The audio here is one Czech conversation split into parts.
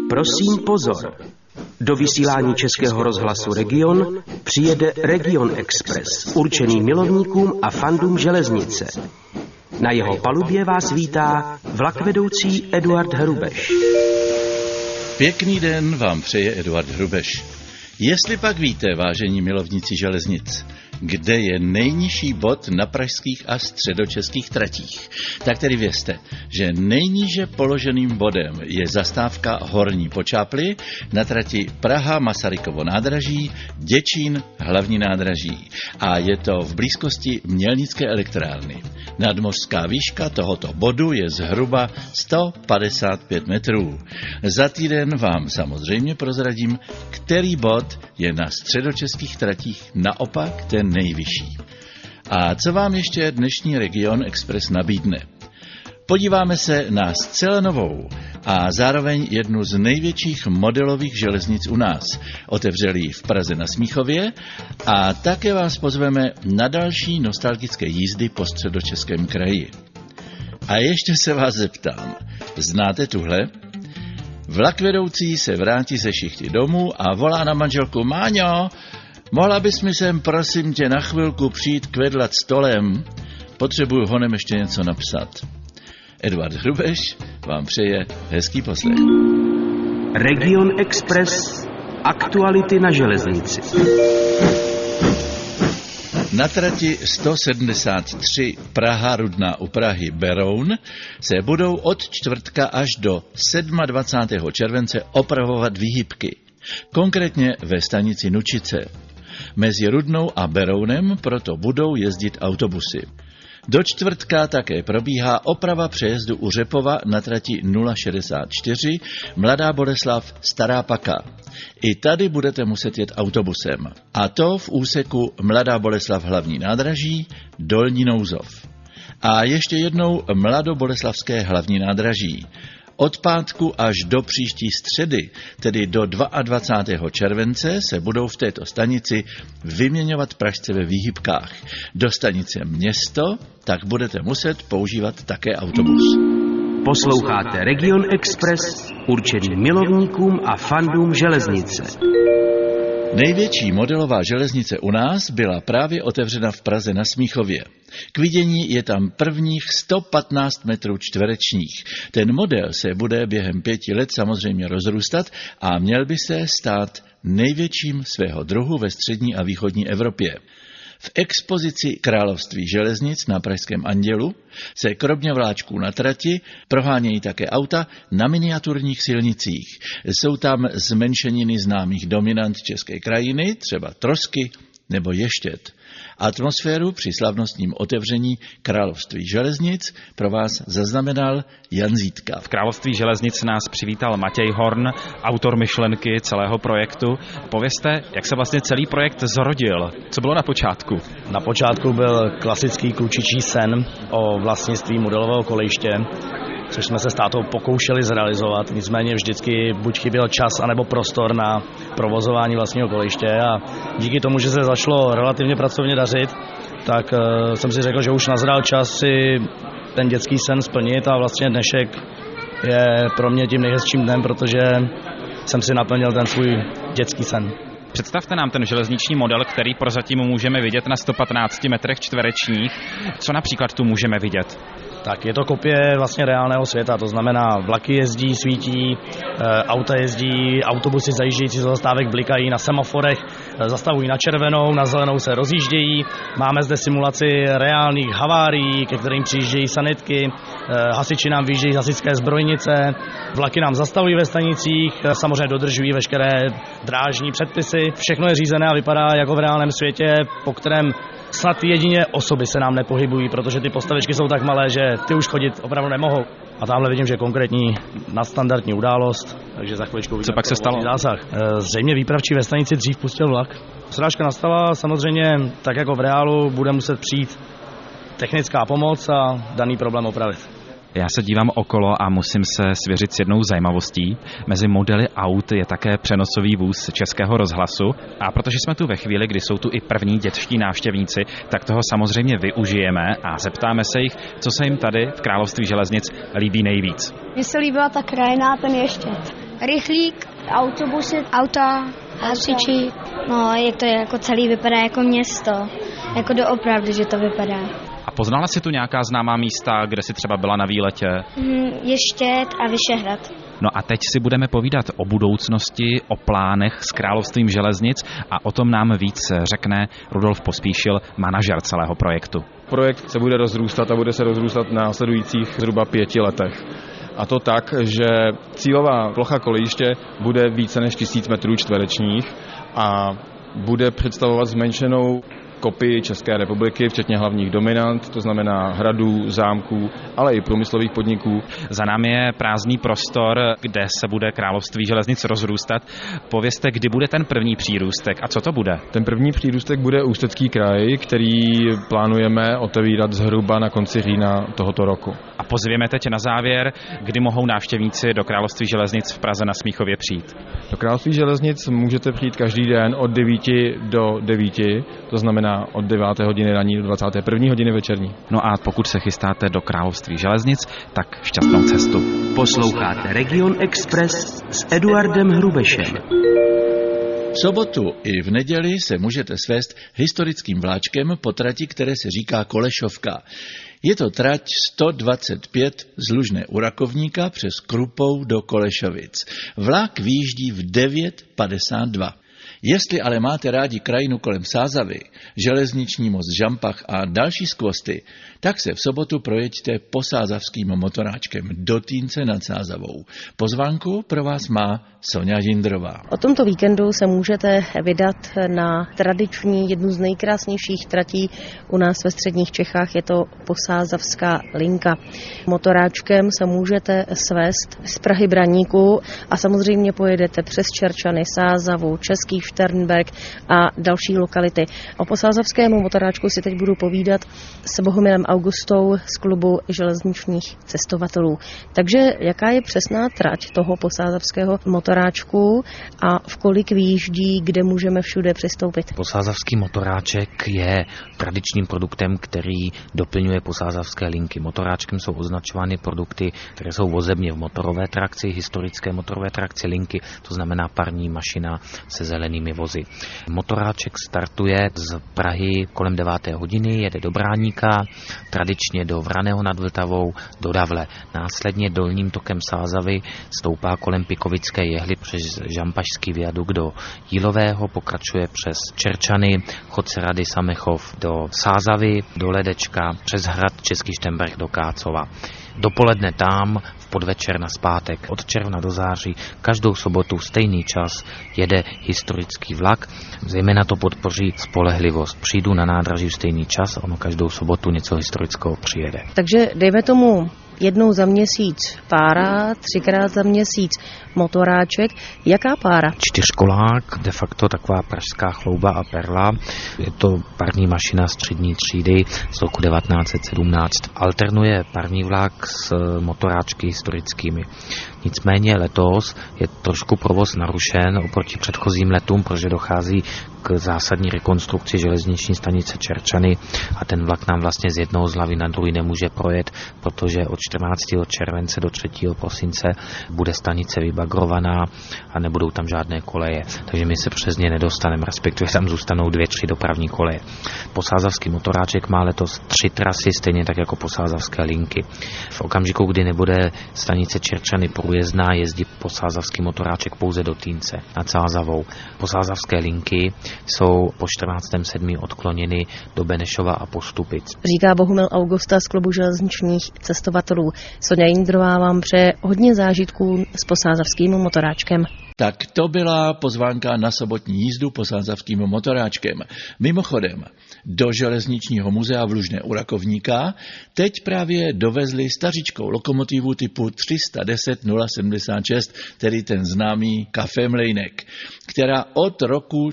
Prosím pozor. Do vysílání Českého rozhlasu Region přijede Region Express, určený milovníkům a fandům železnice. Na jeho palubě vás vítá vlakvedoucí Eduard Hrubeš. Pěkný den vám přeje Eduard Hrubeš. Jestli pak víte, vážení milovníci železnic, kde je nejnižší bod na pražských a středočeských tratích, tak tedy vězte, že nejníže položeným bodem je zastávka Horní Počáply na trati Praha-Masarykovo nádraží, Děčín hlavní nádraží a je to v blízkosti Mělnické elektrárny. Nadmořská výška tohoto bodu je zhruba 155 metrů. Za týden vám samozřejmě prozradím, který bod je na středočeských tratích naopak ten nejvyšší. A co vám ještě dnešní Region Express nabídne? Podíváme se na zcela novou a zároveň jednu z největších modelových železnic u nás. Otevřeli ji v Praze na Smíchově a také vás pozveme na další nostalgické jízdy po Středočeském kraji. A ještě se vás zeptám, znáte tuhle? Vlakvedoucí se vrátí ze šichty domů a volá na manželku: Máňo, mohla bys mi sem prosím tě na chvilku přijít kvedlat stolem? Potřebuju honem ještě něco napsat. Eduard Hrubeš vám přeje hezký poslech. Region Express. Aktuality na železnici. Na trati 173 Praha-Rudná u Prahy Beroun se budou od čtvrtka až do 27. července opravovat výhybky. Konkrétně ve stanici Nučice. Mezi Rudnou a Berounem proto budou jezdit autobusy. Do čtvrtka také probíhá oprava přejezdu u Řepova na trati 064 Mladá Boleslav Stará Paka. I tady budete muset jet autobusem. A to v úseku Mladá Boleslav hlavní nádraží, Dolní Nouzov. A ještě jednou Mladoboleslavské hlavní nádraží. Od pátku až do příští středy, tedy do 22. července, se budou v této stanici vyměňovat pražce ve výhybkách. Do stanice Město tak budete muset používat také autobus. Posloucháte Region Express, určený milovníkům a fandům železnice. Největší modelová železnice u nás byla právě otevřena v Praze na Smíchově. K vidění je tam prvních 115 metrů čtverečních. Ten model se bude během 5 let samozřejmě rozrůstat a měl by se stát největším svého druhu ve střední a východní Evropě. V expozici Království železnic na Pražském Andělu se kromě vláčků na trati prohánějí také auta na miniaturních silnicích. Jsou tam zmenšeniny známých dominant české krajiny, třeba trosky nebo ještět. Atmosféru při slavnostním otevření Království železnic pro vás zaznamenal Jan Zítka. V Království železnic nás přivítal Matěj Horn, autor myšlenky celého projektu. Povězte, jak se vlastně celý projekt zrodil? Co bylo na počátku? Na počátku byl klasický klučičí sen o vlastnictví modelového kolejiště, což jsme se s tátou pokoušeli zrealizovat, nicméně vždycky buď chyběl čas, anebo prostor na provozování vlastního kolejiště a díky tomu, že se začalo relativně pracovně dařit, tak jsem si řekl, že už nazrál čas si ten dětský sen splnit a vlastně dnešek je pro mě tím nejhezčím dnem, protože jsem si naplnil ten svůj dětský sen. Představte nám ten železniční model, který prozatím můžeme vidět na 115 metrech čtverečních. Co například tu můžeme vidět? Tak je to kopie vlastně reálného světa, to znamená vlaky jezdí, svítí, auta jezdí, autobusy zajíždějící z zastávek blikají na semaforech, zastavují na červenou, na zelenou se rozjíždějí. Máme zde simulaci reálných havárií, ke kterým přijíždějí sanitky, hasiči nám vyjíždějí z hasičské zbrojnice, vlaky nám zastavují ve stanicích, samozřejmě dodržují veškeré drážní předpisy. Všechno je řízené a vypadá jako v reálném světě, po kterém snad jedině osoby se nám nepohybují, protože ty postavičky jsou tak malé, že ty už chodit opravdu nemohou. A tamhle vidím, že konkrétní nadstandardní událost, takže za chviličku co pak se stalo? Zásah. Zřejmě výpravčí ve stanici dřív pustil vlak. Srážka nastala, samozřejmě tak jako v reálu bude muset přijít technická pomoc a daný problém opravit. Já se dívám okolo a musím se svěřit s jednou zajímavostí. Mezi modely aut je také přenosový vůz Českého rozhlasu a protože jsme tu ve chvíli, kdy jsou tu i první dětští návštěvníci, tak toho samozřejmě využijeme a zeptáme se jich, co se jim tady v Království železnic líbí nejvíc. Mně se líbila ta krajina a ten ještět. Rychlík, autobusy, auta, hasiči. No, jak to jako celý vypadá jako město. Jako doopravdy, že to vypadá. A poznala si tu nějaká známá místa, kde si třeba byla na výletě? Je Štět a Vyšehrad. No a teď si budeme povídat o budoucnosti, o plánech s Královstvím železnic a o tom nám víc řekne Rudolf Pospíšil, manažer celého projektu. Projekt se bude rozrůstat a bude se rozrůstat v následujících zhruba 5 letech. A to tak, že cílová plocha kolejiště bude více než 1000 metrů čtverečních a bude představovat zmenšenou kopii České republiky, včetně hlavních dominant, to znamená hradů, zámků, ale i průmyslových podniků. Za námi je prázdný prostor, kde se bude Království železnic rozrůstat. Povězte, kdy bude ten první přírůstek a co to bude? Ten první přírůstek bude Ústecký kraj, který plánujeme otevírat zhruba na konci října tohoto roku. A pozvěme teď na závěr, kdy mohou návštěvníci do Království železnic v Praze na Smíchově přijít. Do Království železnic můžete přijít každý den od 9 do 9, to znamená od 9. hodiny ranní do 21. hodiny večerní. No a pokud se chystáte do Království železnic, tak šťastnou cestu. Posloucháte Region Express s Eduardem Hrubešem. V sobotu i v neděli se můžete svést historickým vláčkem po trati, které se říká Kolešovka. Je to trať 125 z Lužné u Rakovníka přes Krupou do Kolešovic. Vlak vyjíždí v 9:52. Jestli ale máte rádi krajinu kolem Sázavy, železniční most Žampach a další skvosty, tak se v sobotu projeďte posázavským motoráčkem do Týnce nad Sázavou. Pozvánku pro vás má Soňa Jindrová. O tomto víkendu se můžete vydat na tradiční, jednu z nejkrásnějších tratí u nás ve středních Čechách, je to posázavská linka. Motoráčkem se můžete svést z Prahy Braníku a samozřejmě pojedete přes Čerčany, Sázavu, Český Šternberg a další lokality. O posázavském motoráčku si teď budu povídat s Bohumilem Augustou z klubu železničních cestovatelů. Takže jaká je přesná trať toho posázavského motoráčku a v kolik vyjíždí, kde můžeme všude přistoupit? Posázavský motoráček je tradičním produktem, který doplňuje posázavské linky. Motoráčkem jsou označovány produkty, které jsou vozebně v motorové trakci, historické motorové trakci linky, to znamená parní mašina se zelenými vozy. Motoráček startuje z Prahy kolem 9. hodiny, jede do Bráníka, tradičně do Vraného nad Vltavou, do Davle. Následně dolním tokem Sázavy stoupá kolem Pikovické jehly přes Žampašský viadukt do Jílového, pokračuje přes Čerčany, Chodce Rady, Samechov do Sázavy, do Ledečka, přes hrad Český Štemberg do Kácova. Dopoledne tam, v podvečer na zpátek, od června do září, každou sobotu v stejný čas jede historický vlak. Zejména to podpoří spolehlivost. Přijdu na nádraží v stejný čas, ono každou sobotu něco historického přijede. Takže dejme tomu jednou za měsíc pára, 3krát za měsíc motoráček. Jaká pára? Čtyřkolák, de facto taková pražská chlouba a perla. Je to parní mašina střední třídy z roku 1917. Alternuje parní vlak s motoráčky historickými. Nicméně letos je trošku provoz narušen oproti předchozím letům, protože dochází k zásadní rekonstrukci železniční stanice Čerčany a ten vlak nám vlastně z jednoho z hlavy na druhý nemůže projet, protože od 14. července do 3. prosince bude stanice vybagrovaná a nebudou tam žádné koleje. Takže my se přes ně nedostaneme, respektive tam zůstanou 2-3 dopravní koleje. Posázavský motoráček má letos 3 trasy, stejně tak jako posázavské linky. V okamžiku, kdy nebude stanice Čerčany průjezdná, jezdí posázavský motoráček pouze do Týnce nad Sázavou. Posázavské linky jsou po 14.7. odkloněny do Benešova a Postupic. Říká Bohumil Augusta z klubu železničních cestovatelů. Soňa Jindrová vám přeje hodně zážitků s posázavským motoráčkem. Tak to byla pozvánka na sobotní jízdu posázavským motoráčkem. Mimochodem, do železničního muzea v Lužné u Rakovníka teď právě dovezli stařičkou lokomotivu typu 310 076, tedy ten známý Café Mlejnek, která od roku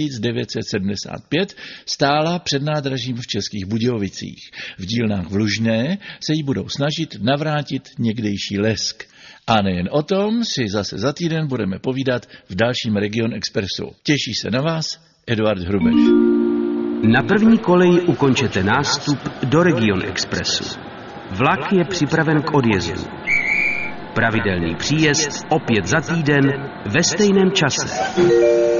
1975 stála před nádražím v Českých Budějovicích. V dílnách v Lužné se jí budou snažit navrátit někdejší lesk. A nejen o tom si zase za týden budeme povídat v dalším Region Expressu. Těší se na vás Eduard Hrubeš. Na první koleji ukončete nástup do Region Expressu. Vlak je připraven k odjezdu. Pravidelný příjezd opět za týden ve stejném čase.